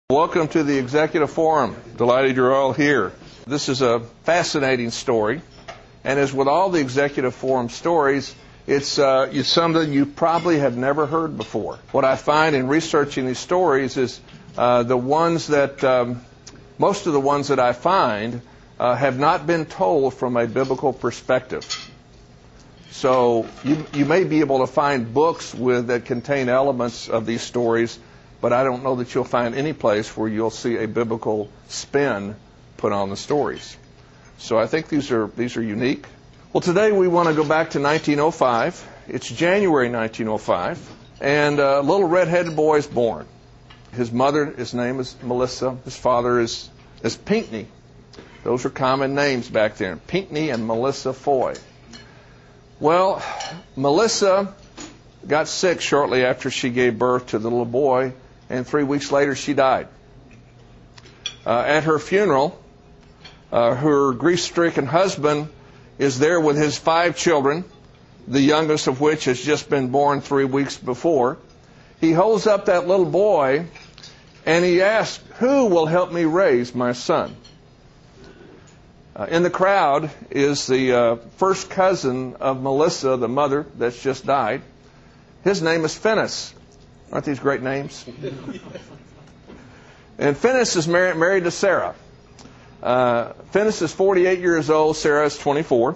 Welcome to the Executive Forum. Delighted you're all here. This is a fascinating story, and as with all the Executive Forum stories, it's something you probably have never heard before. What I find in researching these stories is most of the ones that I find have not been told from a biblical perspective. So you may be able to find books that contain elements of these stories, but I don't know that you'll find any place where you'll see a biblical spin put on the stories. So I think these are unique. Well, today we want to go back to 1905. It's January 1905, and a little red-headed boy is born. His name is Melissa. His father is Pinckney. Those are common names back then, Pinckney and Melissa Foy. Well, Melissa got sick shortly after she gave birth to the little boy, and 3 weeks later she died. At her funeral, her grief-stricken husband is there with his 5 children, the youngest of which has just been born 3 weeks before. He holds up that little boy and he asks, "Who will help me raise my son?" In the crowd is the first cousin of Melissa, the mother that's just died. His name is Finis. Aren't these great names? And Finis is married to Sarah. Finis is 48 years old. Sarah is 24.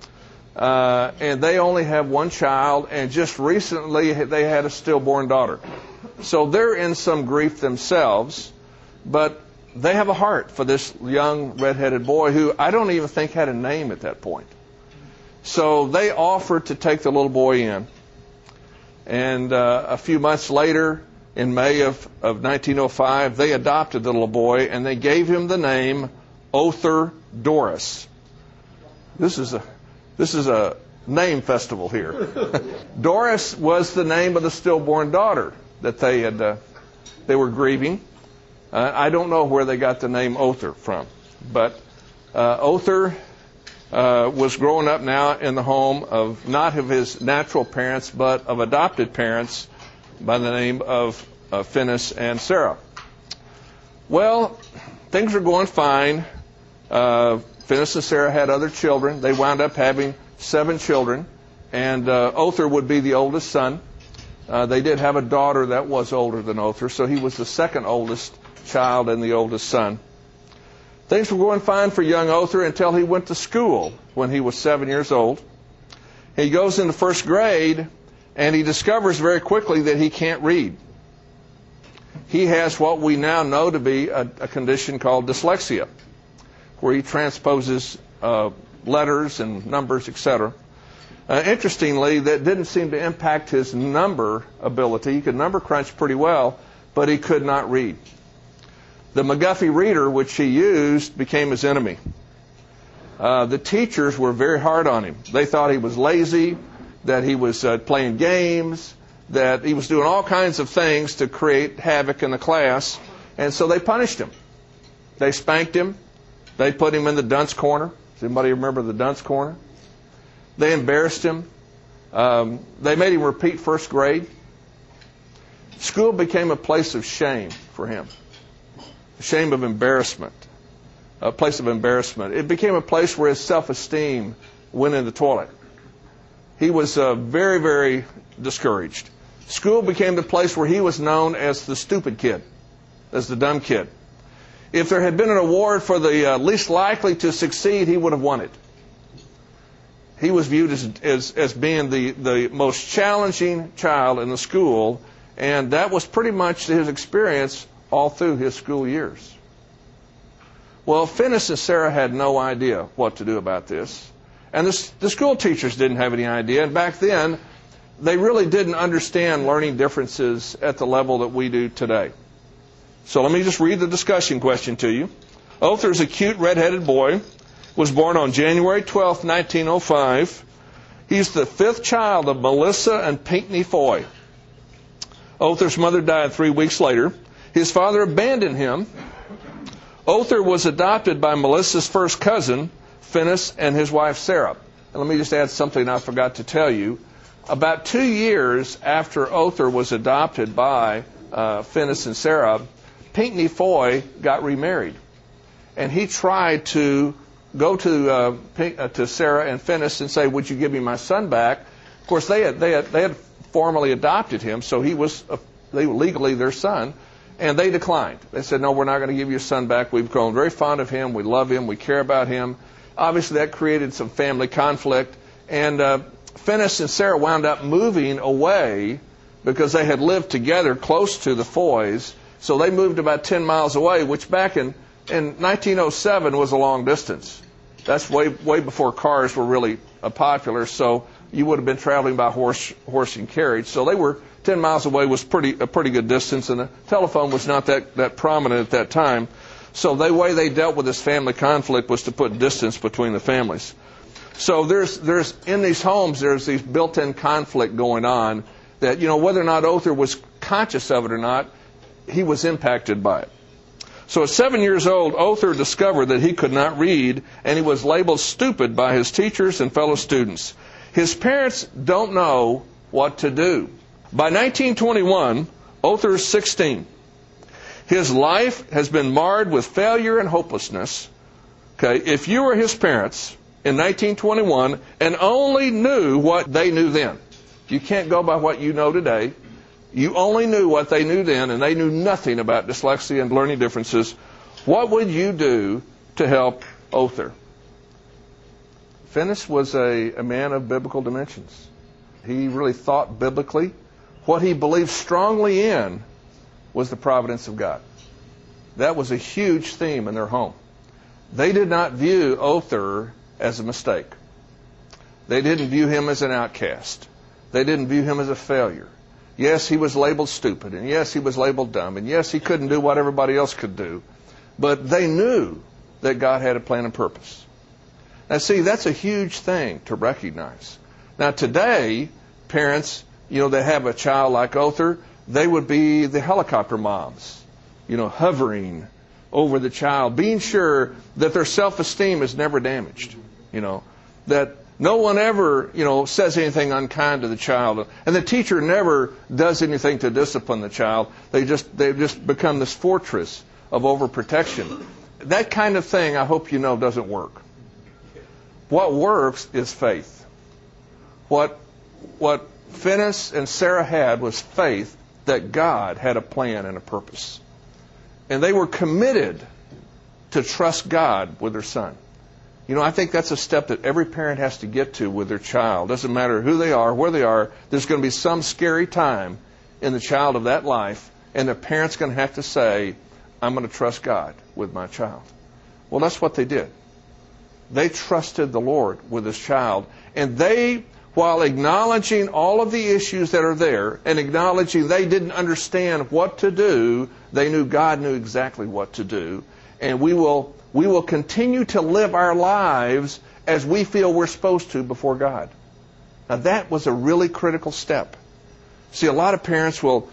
And they only have one child, and just recently they had a stillborn daughter. So they're in some grief themselves, but they have a heart for this young red-headed boy who I don't even think had a name at that point. So they offered to take the little boy in. And a few months later, in May of 1905, they adopted the little boy, and they gave him the name Other Doris. This is a name festival here. Doris was the name of the stillborn daughter that they were grieving. I don't know where they got the name Other from, but Other was growing up now in the home of not of his natural parents, but of adopted parents by the name of Finis and Sarah. Well, things were going fine. Finis and Sarah had other children. They wound up having 7 children, and Other would be the oldest son. They did have a daughter that was older than Other, so he was the second oldest child and the oldest son. Things were going fine for young Other until he went to school when he was 7 years old. He goes into first grade, and he discovers very quickly that he can't read. He has what we now know to be a condition called dyslexia, where he transposes letters and numbers, etc. Interestingly, that didn't seem to impact his number ability. He could number crunch pretty well, but he could not read. The McGuffey reader, which he used, became his enemy. The teachers were very hard on him. They thought he was lazy, that he was playing games, that he was doing all kinds of things to create havoc in the class, and so they punished him. They spanked him. They put him in the dunce corner. Does anybody remember the dunce corner? They embarrassed him. They made him repeat first grade. School became a place of shame for him. Shame of embarrassment, a place of embarrassment. It became a place where his self-esteem went in the toilet. He was very, very discouraged. School became the place where he was known as the stupid kid, as the dumb kid. If there had been an award for the least likely to succeed, he would have won it. He was viewed as being the most challenging child in the school, and that was pretty much his experience all through his school years. Well, Finis and Sarah had no idea what to do about this. And the school teachers didn't have any idea. And back then, they really didn't understand learning differences at the level that we do today. So let me just read the discussion question to you. Other's a cute red-headed boy, was born on January 12, 1905. He's the 5th child of Melissa and Pinckney Foy. Other's mother died 3 weeks later. His father abandoned him. Other was adopted by Melissa's first cousin, Finis, and his wife, Sarah. And let me just add something I forgot to tell you. About 2 years after Other was adopted by Finis and Sarah, Pinckney Foy got remarried, and he tried to go to Sarah and Finis and say, "Would you give me my son back?" Of course, they had formally adopted him, so they were legally their son, and they declined. They said, "No, we're not going to give your son back. We've grown very fond of him. We love him. We care about him." Obviously, that created some family conflict, and Finis and Sarah wound up moving away because they had lived together close to the Foys. So they moved about 10 miles away, which back in 1907 was a long distance. That's way before cars were really popular, so you would have been traveling by horse and carriage. So they were 10 miles away was a pretty good distance, and the telephone was not that prominent at that time. So the way they dealt with this family conflict was to put distance between the families. So there's in these homes, there's these built-in conflict going on that, whether or not Othar was conscious of it or not, he was impacted by it. So at 7 years old, Othar discovered that he could not read, and he was labeled stupid by his teachers and fellow students. His parents don't know what to do. By 1921, Othar is 16. His life has been marred with failure and hopelessness. Okay, if you were his parents in 1921 and only knew what they knew then, you can't go by what you know today. You only knew what they knew then, and they knew nothing about dyslexia and learning differences. What would you do to help Othar? Finis was a man of biblical dimensions. He really thought biblically. What he believed strongly in was the providence of God. That was a huge theme in their home. They did not view Othar as a mistake. They didn't view him as an outcast. They didn't view him as a failure. Yes, he was labeled stupid, and yes, he was labeled dumb, and yes, he couldn't do what everybody else could do. But they knew that God had a plan and purpose. Now, see, that's a huge thing to recognize. Now, today, parents, that have a child like Othar, they would be the helicopter moms, hovering over the child, being sure that their self-esteem is never damaged, that no one ever, says anything unkind to the child, and the teacher never does anything to discipline the child. They've just become this fortress of overprotection. That kind of thing, I hope you know, doesn't work. What works is faith. What Finis and Sarah had was faith that God had a plan and a purpose. And they were committed to trust God with their son. I think that's a step that every parent has to get to with their child. Doesn't matter who they are, where they are, there's going to be some scary time in the child of that life, and the parent's going to have to say, I'm going to trust God with my child. Well, that's what they did. They trusted the Lord with this child, and they, while acknowledging all of the issues that are there and acknowledging they didn't understand what to do, they knew God knew exactly what to do. And we will continue to live our lives as we feel we're supposed to before God. Now, that was a really critical step. See, a lot of parents will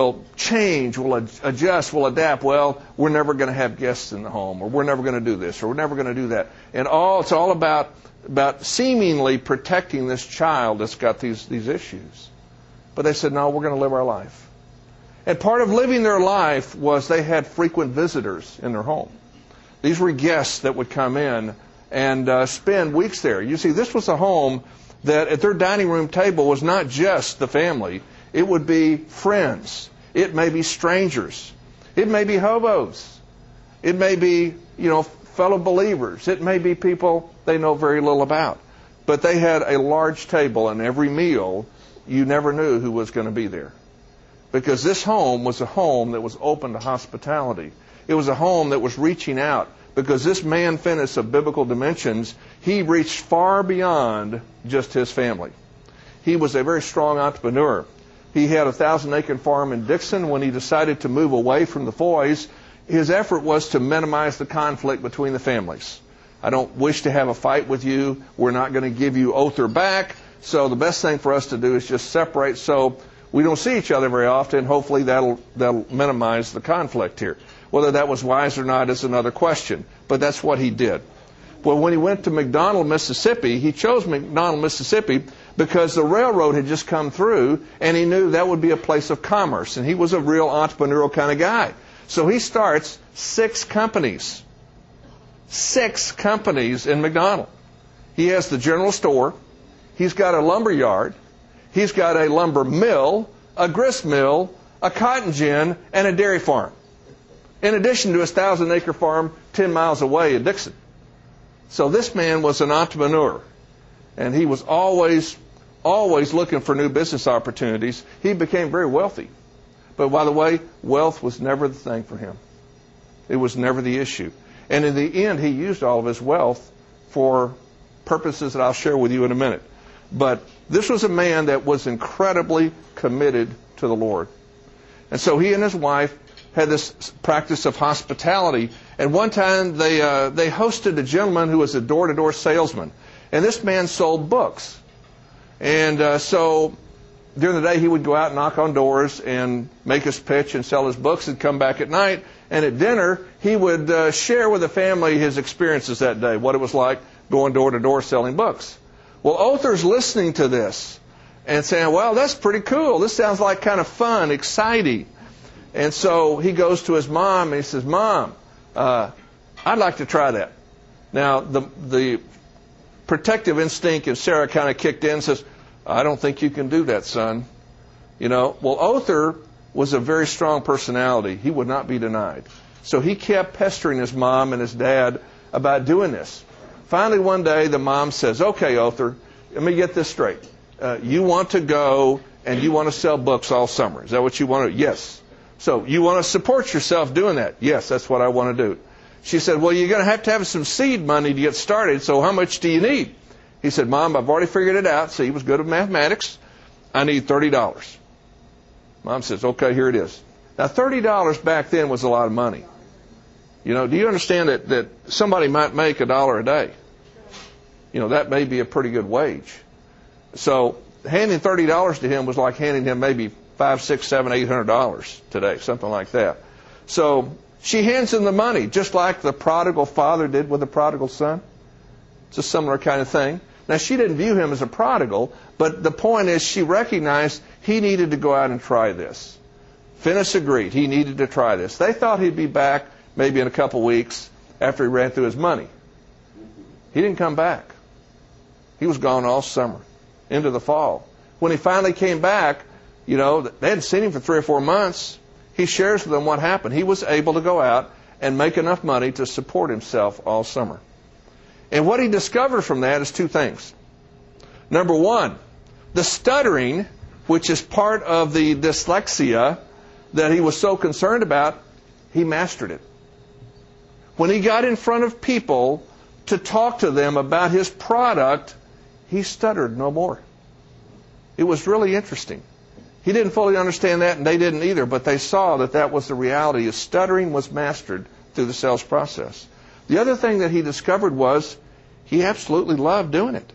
change, will adjust, will adapt. Well, we're never going to have guests in the home, or we're never going to do this, or we're never going to do that. And it's all about seemingly protecting this child that's got these issues. But they said, no, we're going to live our life. And part of living their life was they had frequent visitors in their home. These were guests that would come in and spend weeks there. You see, this was a home that at their dining room table was not just the family. It would be friends. It may be strangers. It may be hobos. It may be, fellow believers. It may be people they know very little about. But they had a large table, and every meal, you never knew who was going to be there. Because this home was a home that was open to hospitality. It was a home that was reaching out, because this man, Finis, of biblical dimensions, he reached far beyond just his family. He was a very strong entrepreneur. He had a 1,000-acre farm in Dixon. When he decided to move away from the Foys, his effort was to minimize the conflict between the families. I don't wish to have a fight with you. We're not going to give you Othar back. So the best thing for us to do is just separate so we don't see each other very often. Hopefully that'll minimize the conflict here. Whether that was wise or not is another question, but that's what he did. Well, when he went to McDonald, Mississippi, he chose McDonald, Mississippi because the railroad had just come through, and he knew that would be a place of commerce, and he was a real entrepreneurial kind of guy. So he starts 6 companies. 6 companies in McDonald. He has the general store. He's got a lumber yard. He's got a lumber mill, a grist mill, a cotton gin, and a dairy farm. In addition to his 1,000-acre farm 10 miles away in Dixon. So this man was an entrepreneur. And he was always looking for new business opportunities. He became very wealthy. But by the way, wealth was never the thing for him. It was never the issue. And in the end, he used all of his wealth for purposes that I'll share with you in a minute. But this was a man that was incredibly committed to the Lord. And so he and his wife had this practice of hospitality. And one time they hosted a gentleman who was a door-to-door salesman. And this man sold books. And so during the day, he would go out and knock on doors and make his pitch and sell his books and come back at night. And at dinner, he would share with the family his experiences that day, what it was like going door to door selling books. Well, Other's listening to this and saying, well, that's pretty cool. This sounds like kind of fun, exciting. And so he goes to his mom and he says, Mom, I'd like to try that. Now, the protective instinct in Sarah kind of kicked in and says, I don't think you can do that, son. Well, Other was a very strong personality. He would not be denied. So he kept pestering his mom and his dad about doing this. Finally, one day, the mom says, okay, Other, let me get this straight. You want to go and you want to sell books all summer. Is that what you want to do? Yes. So you want to support yourself doing that? Yes, that's what I want to do. She said, well, you're going to have some seed money to get started, so how much do you need? He said, Mom, I've already figured it out. See, he was good at mathematics. I need $30. Mom says, okay, here it is. Now, $30 back then was a lot of money. Do you understand that somebody might make $1 a day? That may be a pretty good wage. So handing $30 to him was like handing him maybe $500, $600, $700, $800 today, something like that. So she hands him the money, just like the prodigal father did with the prodigal son. It's a similar kind of thing. Now, she didn't view him as a prodigal, but the point is she recognized he needed to go out and try this. Finis agreed. He needed to try this. They thought he'd be back maybe in a couple weeks after he ran through his money. He didn't come back. He was gone all summer, into the fall. When he finally came back, they hadn't seen him for 3 or 4 months. He shares with them what happened. He was able to go out and make enough money to support himself all summer. And what he discovered from that is 2 things. Number 1, the stuttering, which is part of the dyslexia that he was so concerned about, he mastered it. When he got in front of people to talk to them about his product, he stuttered no more. It was really interesting. He didn't fully understand that, and they didn't either, but they saw that was the reality. His stuttering was mastered through the sales process. The other thing that he discovered was he absolutely loved doing it.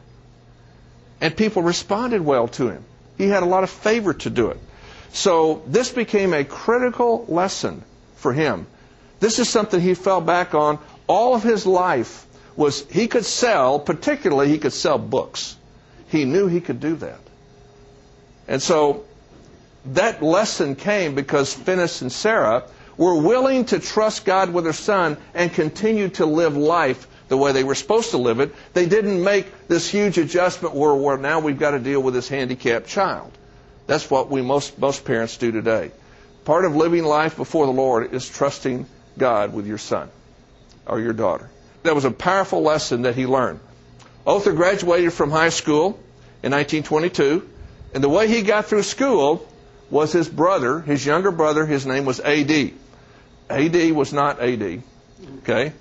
And people responded well to him. He had a lot of favor to do it. So this became a critical lesson for him. This is something he fell back on all of his life. Was he could sell, particularly he could sell books. He knew he could do that. And so that lesson came because Finis and Sarah were willing to trust God with their son and continue to live life the way they were supposed to live it. They didn't make this huge adjustment where now we've got to deal with this handicapped child. That's what most parents do today. Part of living life before the Lord is trusting God with your son or your daughter. That was a powerful lesson that he learned. Other graduated from high school in 1922, and the way he got through school was his brother, his younger brother, his name was A.D. A.D. was not A.D. Okay?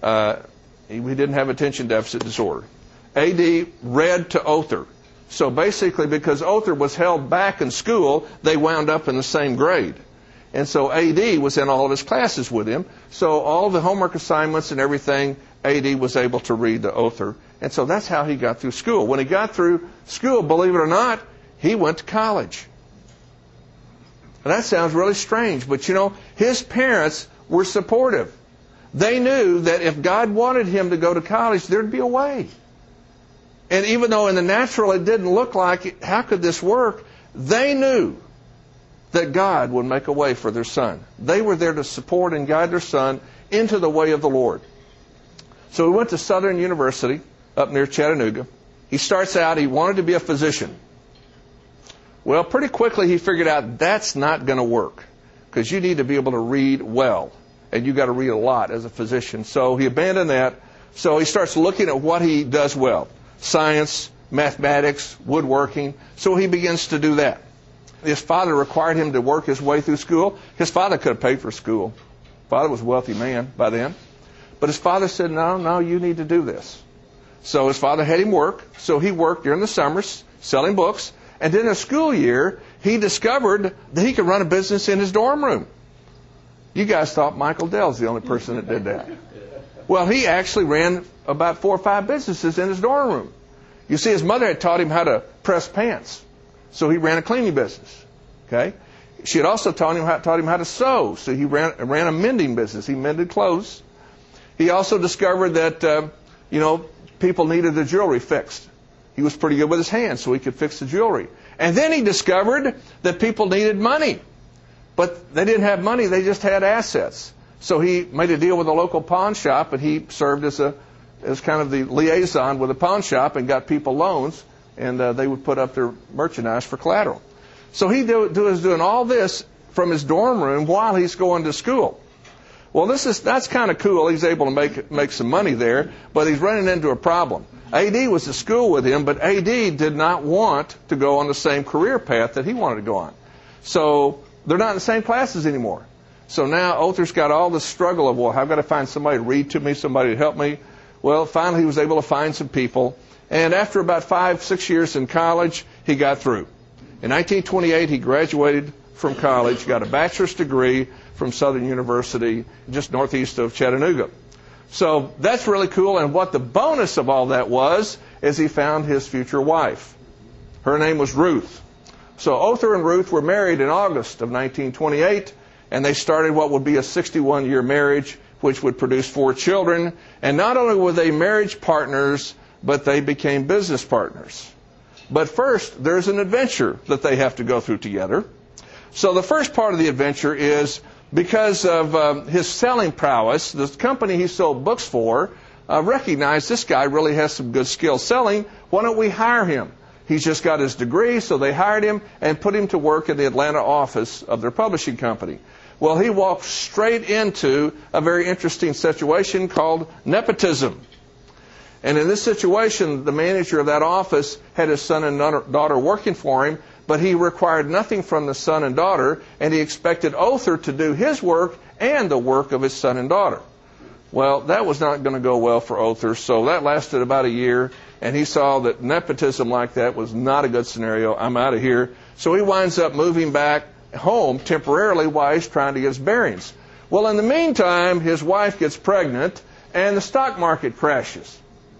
He didn't have attention deficit disorder. A.D. read to Other. So basically, because Other was held back in school, they wound up in the same grade. And so A.D. was in all of his classes with him. So all the homework assignments and everything, A.D. was able to read to Other. And so that's how he got through school. When he got through school, believe it or not, he went to college. And that sounds really strange, but his parents were supportive. They knew that if God wanted him to go to college, there'd be a way. And even though in the natural it didn't look like it, how could this work? They knew that God would make a way for their son. They were there to support and guide their son into the way of the Lord. So he went to Southern University up near Chattanooga. He starts out, he wanted to be a physician. Well, pretty quickly he figured out that's not going to work, because you need to be able to read well, and you got to read a lot as a physician. So he abandoned that. So he starts looking at what he does well: science, mathematics, woodworking. So he begins to do that. His father required him to work his way through school. His father could have paid for school. Father was a wealthy man by then. But his father said, no, you need to do this. So his father had him work. So he worked during the summers selling books. And in a school year, he discovered that he could run a business in his dorm room. You guys thought Michael Dell's the only person that did that. Well, he actually ran about 4 or 5 businesses in his dorm room. You see, his mother had taught him how to press pants. So he ran a cleaning business. Okay? She had also taught him how to sew. So he ran a mending business. He mended clothes. He also discovered that, people needed the jewelry fixed. He was pretty good with his hands, so he could fix the jewelry. And then he discovered that people needed money. But they didn't have money, they just had assets. So he made a deal with a local pawn shop, and he served as kind of the liaison with the pawn shop and got people loans, and they would put up their merchandise for collateral. So he was doing all this from his dorm room while he's going to school. Well, that's kind of cool. He's able to make some money there, but he's running into a problem. A.D. was at school with him, but A.D. did not want to go on the same career path that he wanted to go on. So they're not in the same classes anymore. So now Other's got all this struggle of, I've got to find somebody to read to me, somebody to help me. Well, finally he was able to find some people. And after about 5-6 years in college, he got through. In 1928, he graduated from college, got a bachelor's degree from Southern University, just northeast of Chattanooga. So that's really cool. And what the bonus of all that was, is he found his future wife. Her name was Ruth. So Other and Ruth were married in August of 1928, and they started what would be a 61-year marriage, which would produce 4 children. And not only were they marriage partners, but they became business partners. But first, there's an adventure that they have to go through together. So the first part of the adventure is, because of his selling prowess, the company he sold books for recognized this guy really has some good skill selling. Why don't we hire him? He's just got his degree, so they hired him and put him to work in the Atlanta office of their publishing company. Well, he walked straight into a very interesting situation called nepotism. And in this situation, the manager of that office had his son and daughter working for him, but he required nothing from the son and daughter, and he expected Other to do his work and the work of his son and daughter. Well, that was not going to go well for Other, so that lasted about a year, and he saw that nepotism like that was not a good scenario. I'm out of here. So he winds up moving back home temporarily while he's trying to get his bearings. Well, in the meantime, his wife gets pregnant, and the stock market crashes.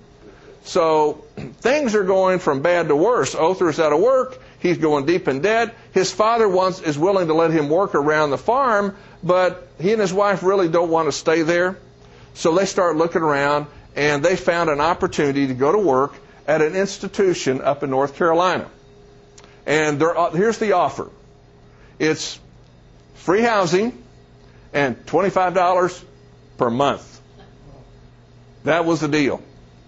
So things are going from bad to worse. Other's out of work. He's going deep in debt. His father is willing to let him work around the farm, but he and his wife really don't want to stay there. So they start looking around, and they found an opportunity to go to work at an institution up in North Carolina. And here's the offer. It's free housing and $25 per month. That was the deal.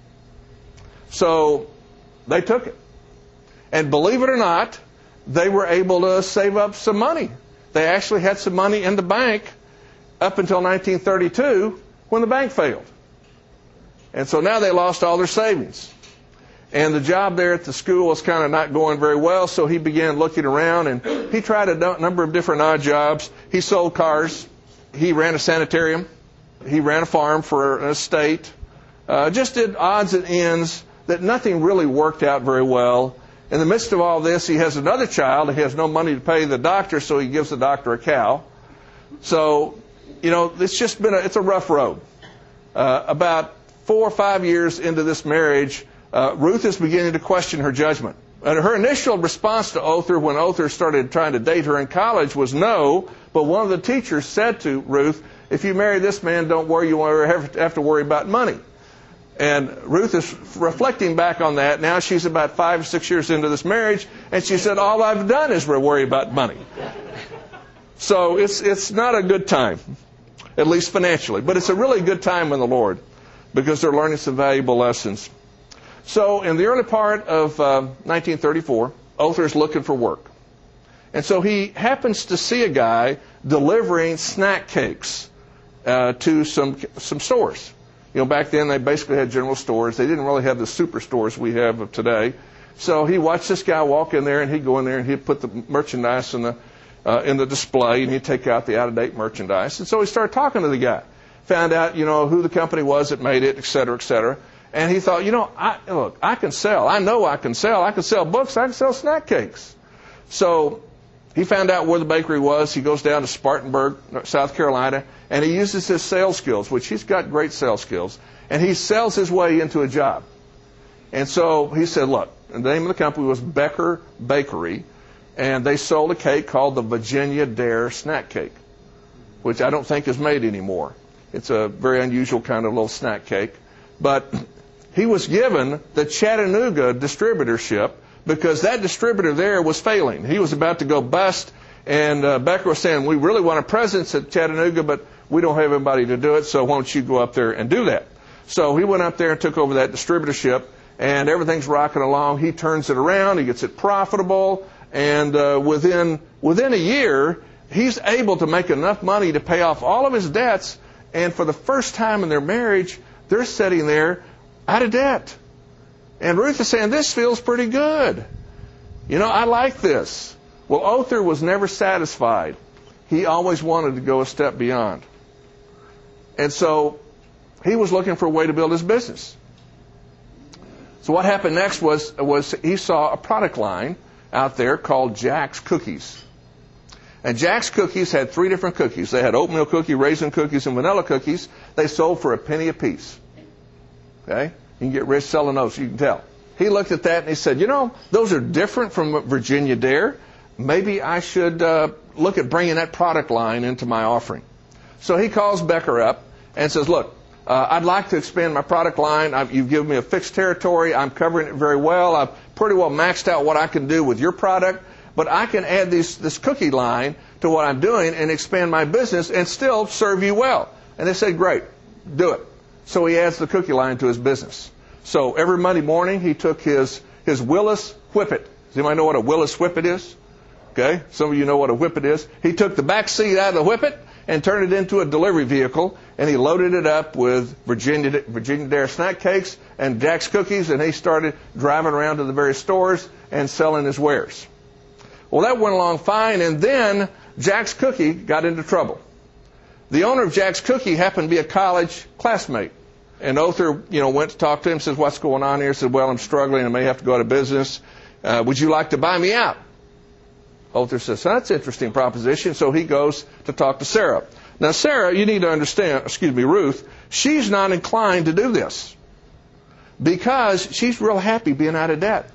So they took it. And believe it or not, they were able to save up some money. They actually had some money in the bank up until 1932 when the bank failed. And so now they lost all their savings. And the job there at the school was kind of not going very well, so he began looking around, and he tried a number of different odd jobs. He sold cars. He ran a sanitarium. He ran a farm for an estate. Just did odds and ends that nothing really worked out very well. In the midst of all this, he has another child. He has no money to pay the doctor, so he gives the doctor a cow. So, it's a rough road. About 4 or 5 years into this marriage, Ruth is beginning to question her judgment. And her initial response to Other when Other started trying to date her in college was no, but one of the teachers said to Ruth, if you marry this man, don't worry, you won't have to worry about money. And Ruth is reflecting back on that. Now she's about 5 or 6 years into this marriage, and she said, all I've done is worry about money. So it's not a good time, at least financially. But it's a really good time in the Lord because they're learning some valuable lessons. So in the early part of 1934, Othar is looking for work. And so he happens to see a guy delivering snack cakes to some stores. You know, back then they basically had general stores. They didn't really have the superstores we have of today. So he watched this guy walk in there, and he'd go in there and he'd put the merchandise in the display, and he'd take out the out-of-date merchandise. And so he started talking to the guy, found out, you know, who the company was that made it, et cetera, et cetera. And he thought, you know, I can sell. I know I can sell. I can sell books. I can sell snack cakes. So he found out where the bakery was. He goes down to Spartanburg, South Carolina, and he uses his sales skills, which he's got great sales skills, and he sells his way into a job. And so he said, look, the name of the company was Becker Bakery, and they sold a cake called the Virginia Dare snack cake, which I don't think is made anymore. It's a very unusual kind of little snack cake. But he was given the Chattanooga distributorship because that distributor there was failing. He was about to go bust, and Becker was saying, we really want a presence at Chattanooga, but we don't have anybody to do it, so why don't you go up there and do that? So he went up there and took over that distributorship, and everything's rocking along. He turns it around. He gets it profitable, and within a year, he's able to make enough money to pay off all of his debts, and for the first time in their marriage, they're sitting there out of debt. And Ruth is saying, this feels pretty good. You know, I like this. Well, Othar was never satisfied. He always wanted to go a step beyond. And so he was looking for a way to build his business. So what happened next was he saw a product line out there called Jack's Cookies. And Jack's Cookies had 3 different cookies. They had oatmeal cookie, raisin cookies, and vanilla cookies. They sold for a penny a piece. Okay? You can get rich selling those, you can tell. He looked at that and he said, you know, those are different from Virginia Dare. Maybe I should look at bringing that product line into my offering. So he calls Becker up and says, look, I'd like to expand my product line. You've given me a fixed territory. I'm covering it very well. I've pretty well maxed out what I can do with your product. But I can add this cookie line to what I'm doing and expand my business and still serve you well. And they said, great, do it. So he adds the cookie line to his business. So every Monday morning, he took his Willis Whippet. Does anybody know what a Willis Whippet is? Okay, some of you know what a Whippet is. He took the back seat out of the Whippet and turned it into a delivery vehicle, and he loaded it up with Virginia Dare snack cakes and Jack's Cookies, and he started driving around to the various stores and selling his wares. Well, that went along fine, and then Jack's Cookie got into trouble. The owner of Jack's Cookie happened to be a college classmate. And Othar, went to talk to him, says, what's going on here? He said, well, I'm struggling. I may have to go out of business. Would you like to buy me out? Othar says, that's an interesting proposition. So he goes to talk to Sarah. Now, Sarah, you need to understand, Ruth, she's not inclined to do this because she's real happy being out of debt.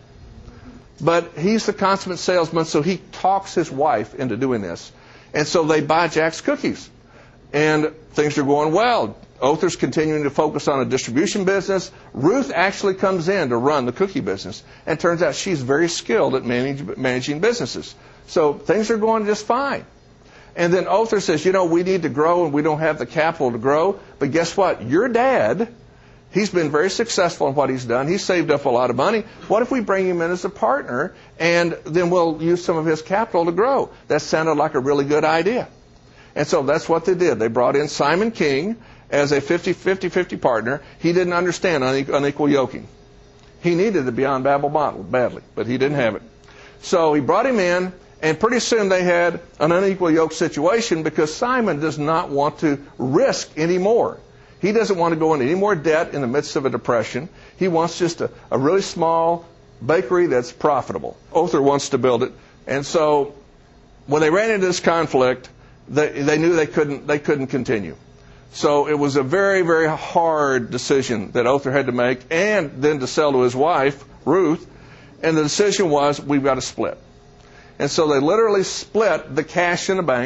But he's the consummate salesman, so he talks his wife into doing this. And so they buy Jack's Cookies. And things are going well. Othar's continuing to focus on a distribution business. Ruth actually comes in to run the cookie business. And turns out she's very skilled at managing businesses. So things are going just fine. And then Othar says, we need to grow and we don't have the capital to grow. But guess what? Your dad, he's been very successful in what he's done. He's saved up a lot of money. What if we bring him in as a partner and then we'll use some of his capital to grow? That sounded like a really good idea. And so that's what they did. They brought in Simon King as a 50-50 partner. He didn't understand unequal yoking. He needed the Beyond Babel model badly, but he didn't have it. So he brought him in, and pretty soon they had an unequal yoke situation because Simon does not want to risk anymore. He doesn't want to go into any more debt in the midst of a depression. He wants just a really small bakery that's profitable. Othar wants to build it. And so when they ran into this conflict, they knew they couldn't continue. So it was a very, very hard decision that Othar had to make and then to sell to his wife, Ruth. And the decision was, we've got to split. And so they literally split the cash in the bank.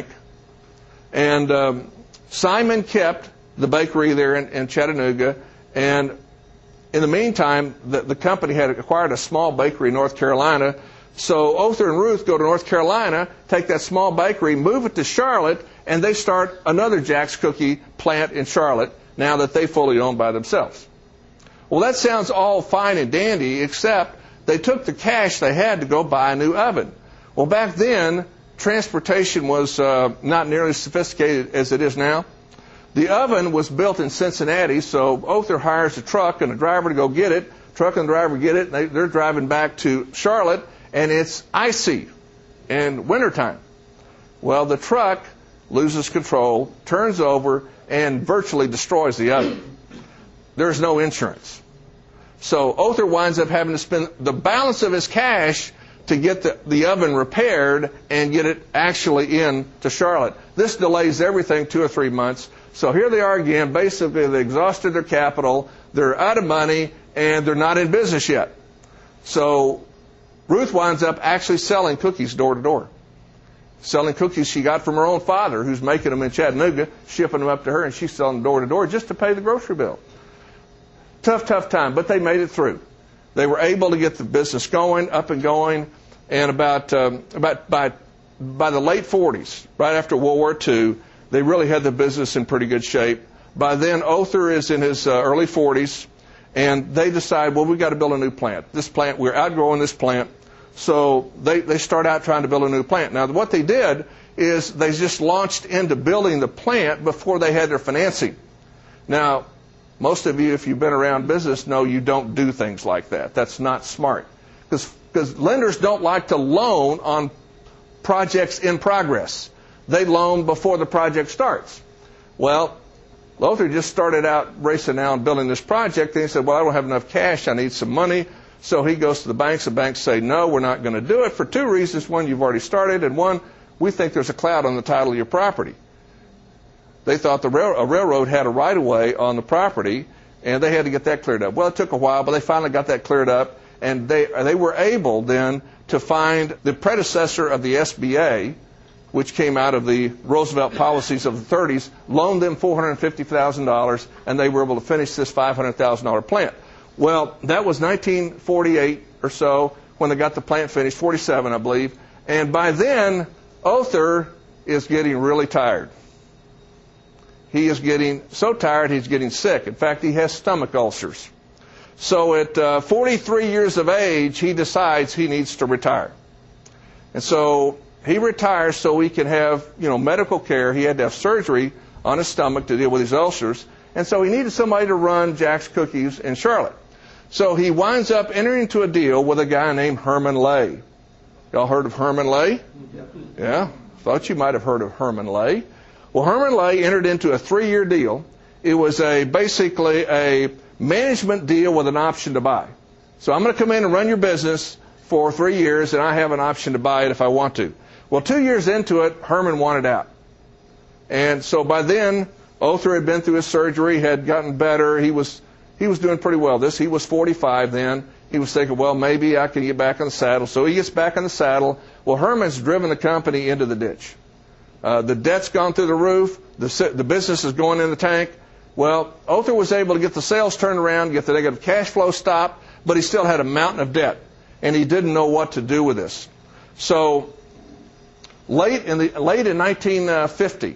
And Simon kept the bakery there in Chattanooga. And in the meantime, the company had acquired a small bakery in North Carolina. So Other and Ruth go to North Carolina, take that small bakery, move it to Charlotte, and they start another Jack's Cookie plant in Charlotte, now that they fully own by themselves. Well, that sounds all fine and dandy, except they took the cash they had to go buy a new oven. Well, back then, transportation was not nearly as sophisticated as it is now. The oven was built in Cincinnati, so Other hires a truck and a driver to go get it. Truck and the driver get it, and they're driving back to Charlotte, and it's icy in wintertime. Well, the truck loses control, turns over, and virtually destroys the oven. There's no insurance. So Other winds up having to spend the balance of his cash to get the oven repaired and get it actually in to Charlotte. This delays everything 2 or 3 months. So here they are again. Basically, they exhausted their capital. They're out of money, and they're not in business yet. So Ruth winds up actually selling cookies door to door. Selling cookies she got from her own father, who's making them in Chattanooga, shipping them up to her, and she's selling them door to door just to pay the grocery bill. Tough time, but they made it through. They were able to get the business going, up and going, and by the late 40s, right after World War II, they really had the business in pretty good shape. By then, Other is in his early 40s, and they decide, well, we've got to build a new plant. This plant, we're outgrowing this plant. So they start out trying to build a new plant. Now, what they did is they just launched into building the plant before they had their financing. Now, most of you, if you've been around business, know you don't do things like that. That's not smart. Because lenders don't like to loan on projects in progress. They loan before the project starts. Well, Other just started out racing out and building this project, and he said, well, I don't have enough cash. I need some money. So he goes to the banks. The banks say, no, we're not going to do it for 2 reasons. One, you've already started, and one, we think there's a cloud on the title of your property. They thought a railroad had a right-of-way on the property, and they had to get that cleared up. Well, it took a while, but they finally got that cleared up, and they were able then to find the predecessor of the SBA, which came out of the Roosevelt policies of the 30s, loaned them $450,000, and they were able to finish this $500,000 plant. Well, that was 1948 or so when they got the plant finished, 47, I believe. And by then, Other is getting really tired. He is getting so tired, he's getting sick. In fact, he has stomach ulcers. So at 43 years of age, he decides he needs to retire. And so he retires so he can have, medical care. He had to have surgery on his stomach to deal with his ulcers. And so he needed somebody to run Jack's Cookies in Charlotte. So he winds up entering into a deal with a guy named Herman Lay. Y'all heard of Herman Lay? Yeah? Thought you might have heard of Herman Lay. Well, Herman Lay entered into a 3-year deal. It was basically a management deal with an option to buy. So I'm going to come in and run your business for 3 years, and I have an option to buy it if I want to. Well, 2 years into it, Herman wanted out. And so by then, Other had been through his surgery, had gotten better. He was doing pretty well. He was 45 then. He was thinking, well, maybe I can get back on the saddle. So he gets back on the saddle. Well, Herman's driven the company into the ditch. The debt's gone through the roof. The business is going in the tank. Well, Other was able to get the sales turned around, get the negative cash flow stopped, but he still had a mountain of debt, and he didn't know what to do with this. So late in 1950,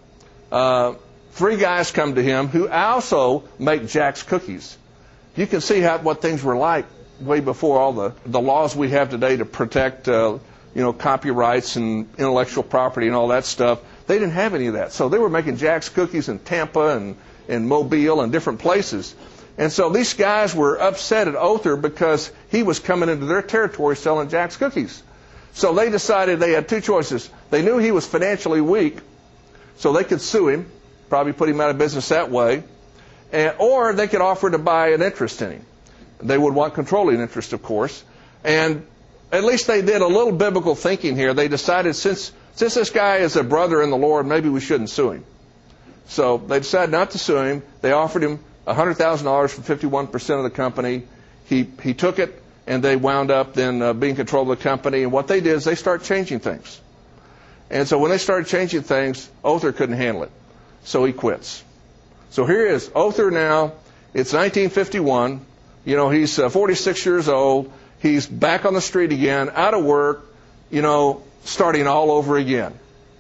3 guys come to him who also make Jack's Cookies. You can see what things were like way before all the laws we have today to protect copyrights and intellectual property and all that stuff. They didn't have any of that. So they were making Jack's Cookies in Tampa and Mobile and different places. And so these guys were upset at Other because he was coming into their territory selling Jack's Cookies. So they decided they had 2 choices. They knew he was financially weak, so they could sue him, probably put him out of business that way, or they could offer to buy an interest in him. They would want controlling interest, of course. And at least they did a little biblical thinking here. They decided since this guy is a brother in the Lord, maybe we shouldn't sue him. So they decided not to sue him. They offered him $100,000 for 51% of the company. He took it, and they wound up then being control of the company. And what they did is they started changing things. And so when they started changing things, Other couldn't handle it. So he quits. So here is Other now. It's 1951. He's 46 years old. He's back on the street again, out of work, starting all over again.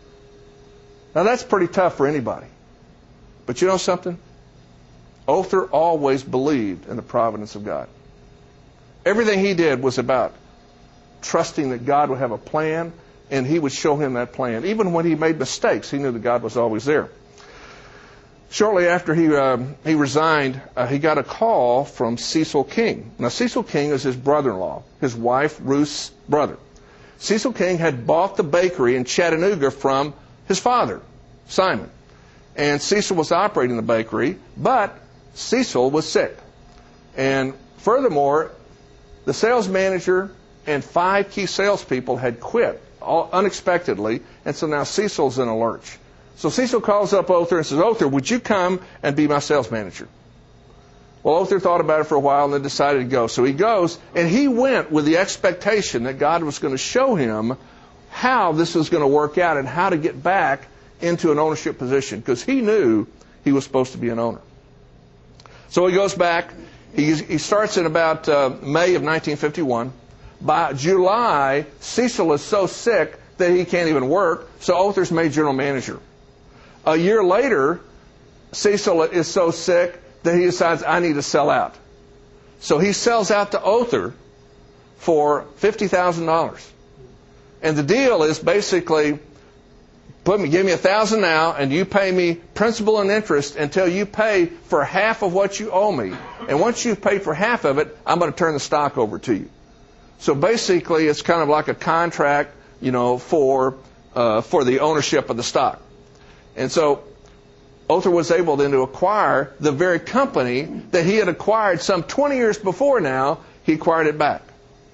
Now that's pretty tough for anybody. But you know something? Othar always believed in the providence of God. Everything he did was about trusting that God would have a plan, and he would show him that plan. Even when he made mistakes, he knew that God was always there. Shortly after he resigned, he got a call from Cecil King. Now, Cecil King is his brother-in-law, his wife Ruth's brother. Cecil King had bought the bakery in Chattanooga from his father, Simon. And Cecil was operating the bakery, but Cecil was sick. And furthermore, the sales manager and 5 key salespeople had quit unexpectedly, and so now Cecil's in a lurch. So Cecil calls up Othar and says, Othar, would you come and be my sales manager? Well, Othar thought about it for a while and then decided to go. So he goes, and he went with the expectation that God was going to show him how this was going to work out and how to get back into an ownership position, because he knew he was supposed to be an owner. So he goes back. He starts in about May of 1951. By July, Cecil is so sick that he can't even work, so Othar's made general manager. A year later, Cecil is so sick that he decides, I need to sell out. So he sells out to Othar for $50,000. And the deal is basically, give me $1,000 now, and you pay me principal and interest until you pay for half of what you owe me. And once you pay for half of it, I'm going to turn the stock over to you. So basically, it's kind of like a contract, for the ownership of the stock. And so Othar was able then to acquire the very company that he had acquired some 20 years before now. He acquired it back.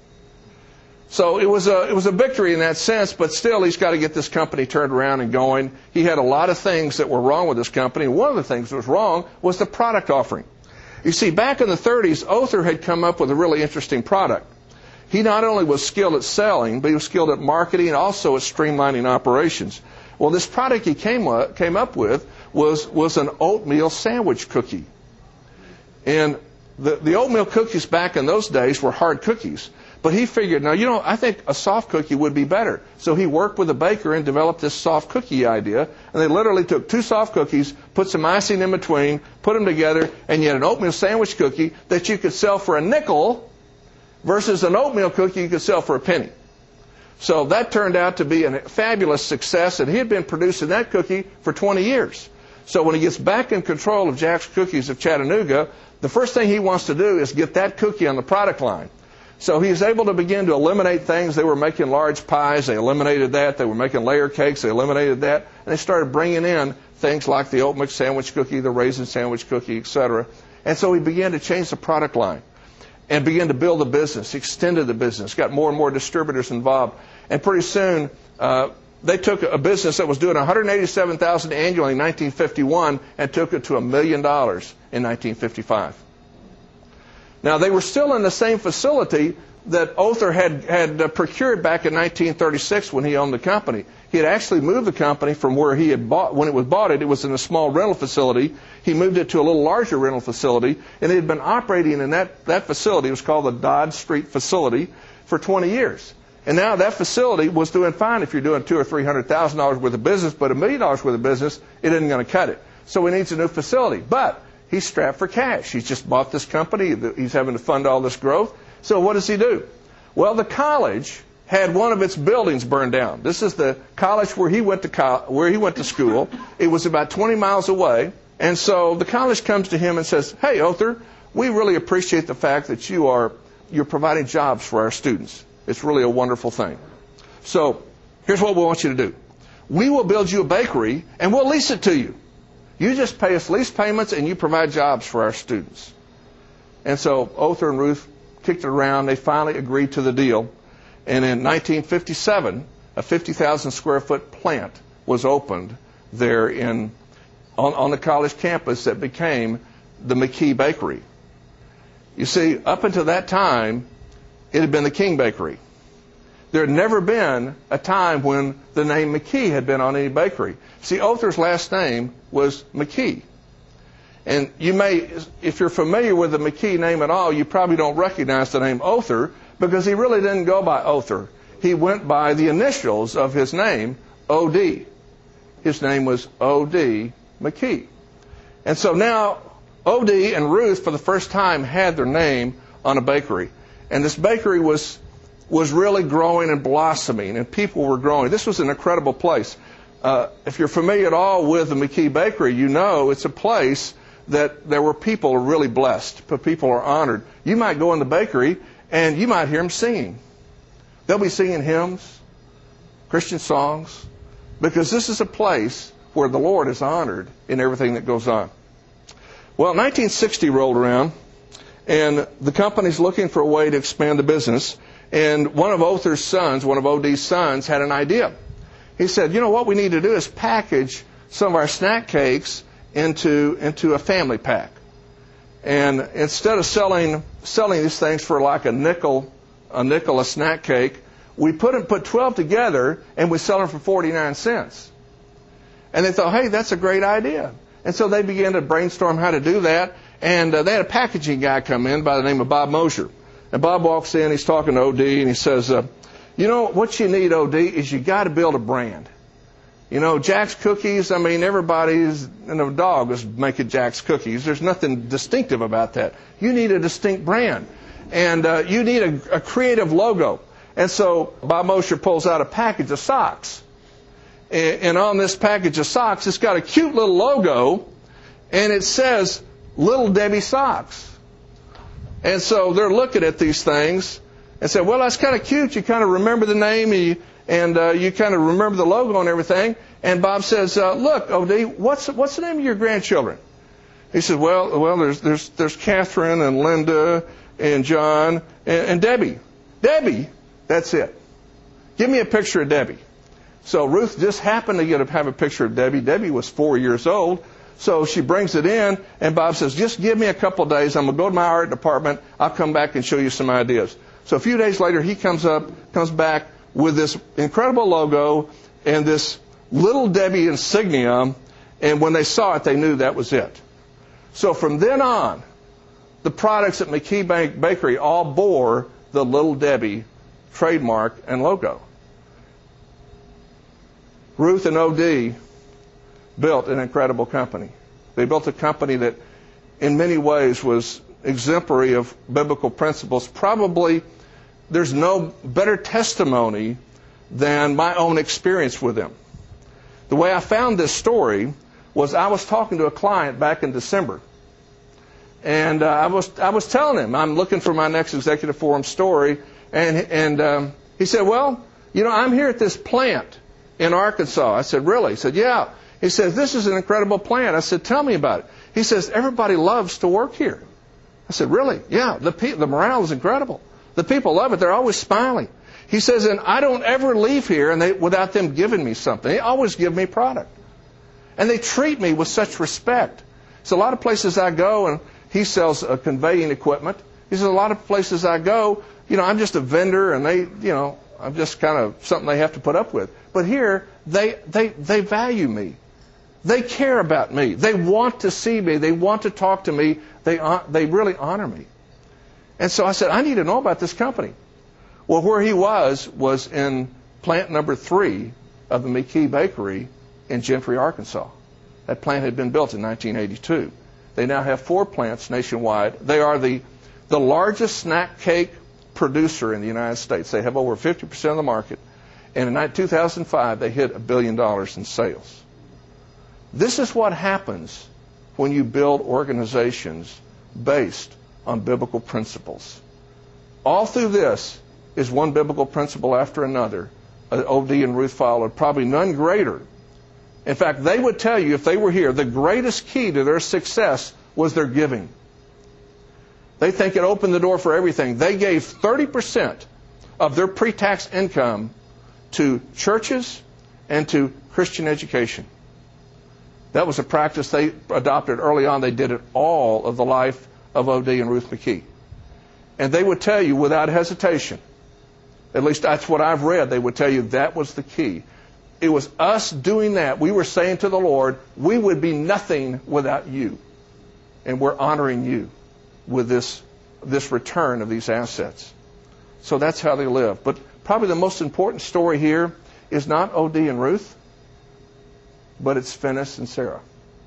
So it was a victory in that sense, but still he's got to get this company turned around and going. He had a lot of things that were wrong with this company. One of the things that was wrong was the product offering. You see, back in the 30s, Othar had come up with a really interesting product. He not only was skilled at selling, but he was skilled at marketing and also at streamlining operations. Well, this product he came up with was an oatmeal sandwich cookie. And the oatmeal cookies back in those days were hard cookies. But he figured, I think a soft cookie would be better. So he worked with a baker and developed this soft cookie idea. And they literally took 2 soft cookies, put some icing in between, put them together, and you had an oatmeal sandwich cookie that you could sell for a nickel versus an oatmeal cookie you could sell for a penny. So that turned out to be a fabulous success, and he had been producing that cookie for 20 years. So when he gets back in control of Jack's Cookies of Chattanooga, the first thing he wants to do is get that cookie on the product line. So he's able to begin to eliminate things. They were making large pies. They eliminated that. They were making layer cakes. They eliminated that. And they started bringing in things like the oatmeal sandwich cookie, the raisin sandwich cookie, etc. And so he began to change the product line and began to build the business, extended the business, got more and more distributors involved. And pretty soon, they took a business that was doing $187,000 annually in 1951 and took it to $1 million in 1955. Now, they were still in the same facility that Othar had procured back in 1936 when he owned the company. He had actually moved the company from where he had bought, when it was bought it was in a small rental facility. He moved it to a little larger rental facility, and it had been operating in that facility. It was called the Dodge Street facility for 20 years. And now that facility was doing fine if you're doing $200,000 or $300,000 worth of business, but $1 million worth of business, it isn't going to cut it. So he needs a new facility. But he's strapped for cash. He's just bought this company. He's having to fund all this growth. So what does he do? Well, the college had one of its buildings burned down. This is the college where he went to school. It was about 20 miles away. And so the college comes to him and says, "Hey, Othar, we really appreciate the fact that you're providing jobs for our students. It's really a wonderful thing. So here's what we want you to do. We will build you a bakery, and we'll lease it to you. You just pay us lease payments, and you provide jobs for our students." And so Othar and Ruth kicked it around. They finally agreed to the deal. And in 1957, a 50,000 square foot plant was opened there on the college campus that became the McKee Bakery. You see, up until that time, it had been the King Bakery. There had never been a time when the name McKee had been on any bakery. See, Othar's last name was McKee. And you may, if you're familiar with the McKee name at all, you probably don't recognize the name Othar, because he really didn't go by Othar. He went by the initials of his name, O.D. His name was O.D. McKee. And so now O.D. and Ruth, for the first time, had their name on a bakery. And this bakery was really growing and blossoming, and people were growing. This was an incredible place. If you're familiar at all with the McKee Bakery, you know it's a place that there were people really blessed, but people are honored. You might go in the bakery, and you might hear them singing. They'll be singing hymns, Christian songs, because this is a place where the Lord is honored in everything that goes on. Well, 1960 rolled around, and the company's looking for a way to expand the business. And one of Othar's sons, one of O.D.'s sons, had an idea. He said, you know, what we need to do is package some of our snack cakes into a family pack. And instead of selling these things for like a nickel a snack cake, we put 12 together and we sell them for 49 cents. And they thought, hey, that's a great idea. And so they began to brainstorm how to do that. And they had a packaging guy come in by the name of Bob Mosher. And Bob walks in, he's talking to O.D., and he says, you know, what you need, O.D., is you got to build a brand. You know, Jack's Cookies, I mean, everybody's, and a dog is making Jack's Cookies. There's nothing distinctive about that. You need a distinct brand. And you need a creative logo. And so Bob Mosher pulls out a package of socks. And on this package of socks, it's got a cute little logo, and it says, Little Debbie Socks. And so they're looking at these things and say, well, that's kind of cute. You kind of remember the name and you kind of remember the logo and everything. And Bob says, look, O.D., what's the name of your grandchildren? He said, well, there's Catherine and Linda and John and Debbie. Debbie, that's it. Give me a picture of Debbie. So Ruth just happened to have a picture of Debbie. Debbie was 4 years old. So she brings it in, and Bob says, just give me a couple of days. I'm going to go to my art department. I'll come back and show you some ideas. So a few days later, he comes back with this incredible logo and this Little Debbie insignia, and when they saw it, they knew that was it. So from then on, the products at McKee Bakery all bore the Little Debbie trademark and logo. Ruth and O.D. built an incredible company. They built a company that in many ways was exemplary of biblical principles. Probably there's no better testimony than my own experience with them. The way I found this story was I was talking to a client back in December. And I was telling him, I'm looking for my next Executive Forum story. And he said, well, you know, I'm here at this plant in Arkansas. I said, really? He said, yeah. He says, this is an incredible plant. I said, tell me about it. He says, everybody loves to work here. I said, really? Yeah, the morale is incredible. The people love it. They're always smiling. He says, and I don't ever leave here without them giving me something. They always give me product. And they treat me with such respect. So a lot of places I go, and he sells conveying equipment. He says, a lot of places I go, you know, I'm just a vendor, and they, you know, I'm just kind of something they have to put up with. But here, they value me. They care about me. They want to see me. They want to talk to me. They really honor me. And so I said, I need to know about this company. Well, where he was in plant number 3 of the McKee Bakery in Gentry, Arkansas. That plant had been built in 1982. They now have 4 plants nationwide. They are the largest snack cake producer in the United States. They have over 50% of the market. And in 2005, they hit $1 billion in sales. This is what happens when you build organizations based on biblical principles. All through this is one biblical principle after another. O.D. and Ruth followed, probably none greater. In fact, they would tell you, if they were here, the greatest key to their success was their giving. They think it opened the door for everything. They gave 30% of their pre-tax income to churches and to Christian education. That was a practice they adopted early on. They did it all of the life of O.D. and Ruth McKee. And they would tell you without hesitation, at least that's what I've read, they would tell you that was the key. It was us doing that. We were saying to the Lord, we would be nothing without you. And we're honoring you with this return of these assets. So that's how they live. But probably the most important story here is not O.D. and Ruth, but it's Finis and Sarah.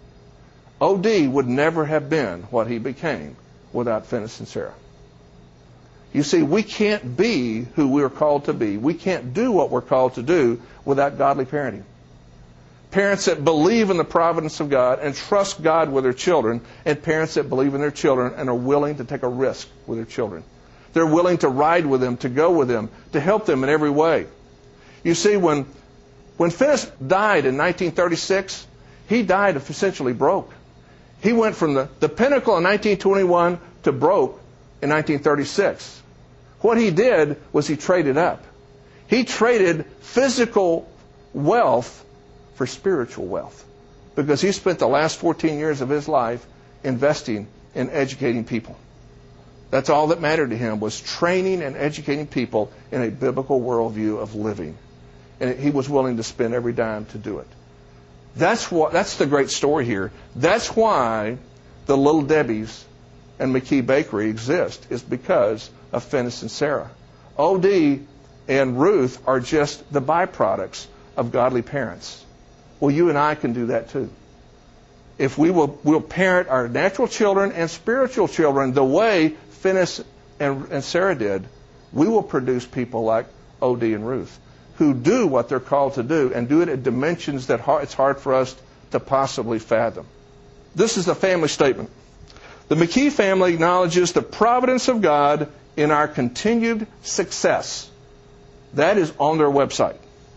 O.D. would never have been what he became without Finis and Sarah. You see, we can't be who we're called to be. We can't do what we're called to do without godly parenting. Parents that believe in the providence of God and trust God with their children, and parents that believe in their children and are willing to take a risk with their children. They're willing to ride with them, to go with them, to help them in every way. You see, when Finis died in 1936, he died essentially broke. He went from the pinnacle in 1921 to broke in 1936. What he did was he traded up. He traded physical wealth for spiritual wealth, because he spent the last 14 years of his life investing in educating people. That's all that mattered to him, was training and educating people in a biblical worldview of living. And he was willing to spend every dime to do it. That's the great story here. That's why the Little Debbie's and McKee Bakery exist, is because of Finis and Sarah. O.D. and Ruth are just the byproducts of godly parents. Well, you and I can do that too. If we'll parent our natural children and spiritual children the way Finis and Sarah did, we will produce people like O.D. and Ruth, who do what they're called to do and do it at dimensions that it's hard for us to possibly fathom. This is the family statement. The McKee family acknowledges the providence of God in our continued success. That is on their website.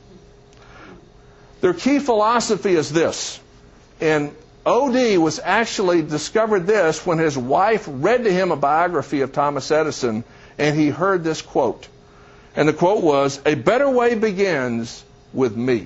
Their key philosophy is this, and O.D. was actually discovered this when his wife read to him a biography of Thomas Edison, and he heard this quote. And the quote was, "A better way begins with me."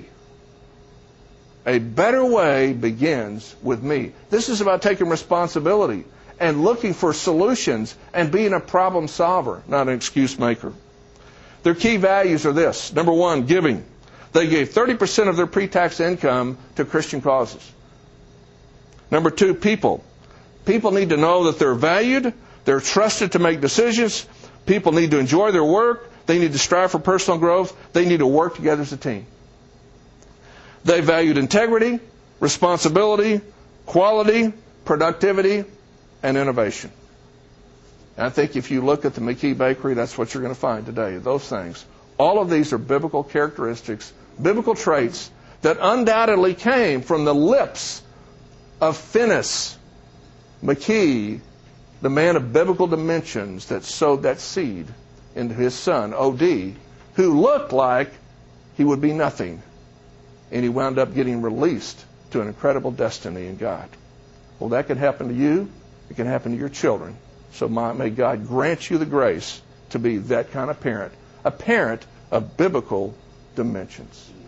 A better way begins with me. This is about taking responsibility and looking for solutions and being a problem solver, not an excuse maker. Their key values are this. Number one, giving. They gave 30% of their pre-tax income to Christian causes. Number two, people. People need to know that they're valued, they're trusted to make decisions, people need to enjoy their work, they need to strive for personal growth, they need to work together as a team. They valued integrity, responsibility, quality, productivity, and innovation. And I think if you look at the McKee Bakery, that's what you're going to find today, those things. All of these are biblical characteristics, biblical traits that undoubtedly came from the lips of Finis McKee, the man of biblical dimensions that sowed that seed into his son, O.D., who looked like he would be nothing. And he wound up getting released to an incredible destiny in God. Well, that can happen to you. It can happen to your children. So may God grant you the grace to be that kind of parent, a parent of biblical dimensions.